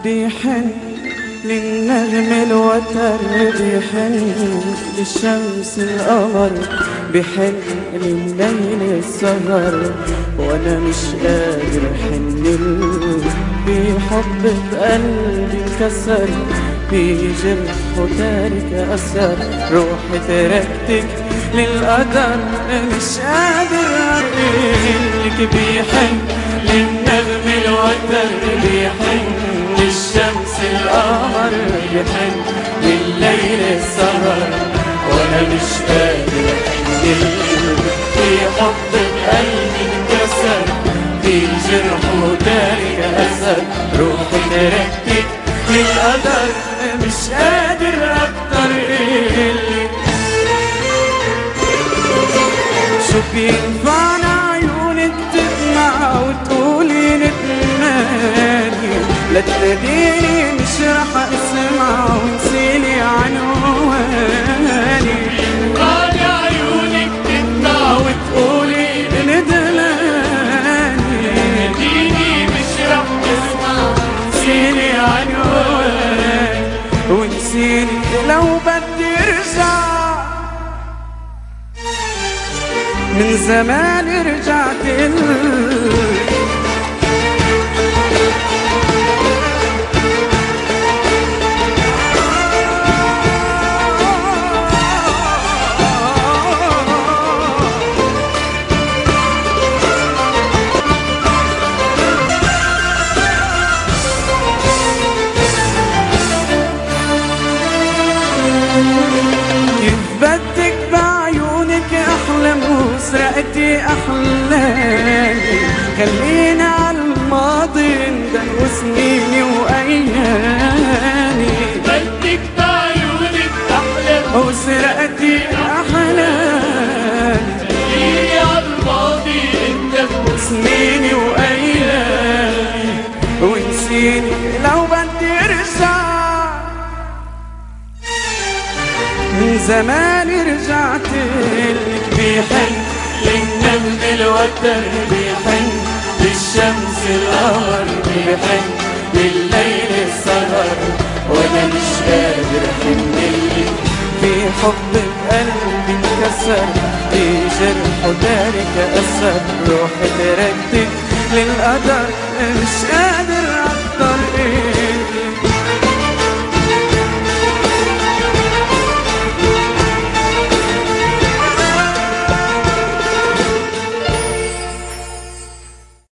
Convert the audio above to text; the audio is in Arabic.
بيحن للنغم الوتر، بيحن للشمس القمر، بيحن للليل السهر، وانا مش قادر احن بحب بقلبي انكسر، في جرح تارك اثر، روحي تركتك للقدر، مش قادر اقولك. بيحن للنغم الوتر، بيحن للشمس القمر، بيحن للليل السهر، وانا مش قادر احن في حب قلبي انكسر، في جرح تارك اثر، روحي تركتك للقدر، مش قادر اكتر إلك. شو بينفعنا عيونك تدمع وتقولي ندماني، لا تناديني مش رح اسمع ونسيني عنواني. بينفعنا عيونك تدمع وتقولي ندماني، تناديني مش رح اسمع ونسيني عنواني، ونسيني لو بدي ارجع من زمان رجعت كيف بدك بعيونك احلم وسرقتي احلامي، خلينا عالماضي ندم وسنيني وايامي. بدك بعيونك احلم وسرقتي احلامي، خليني عالماضي ندم وسنيني وايامي، ونسيني لو بدي ارجع من زمان رجعت لك. بيحن للنغم الوتر، بيحن للشمس القمر، بيحن للليل السهر، وانا مش قادر احنلك، في حب بقلبي انكسر، في جرح تارك اثر، روحي تركتك للقدر، مش قادر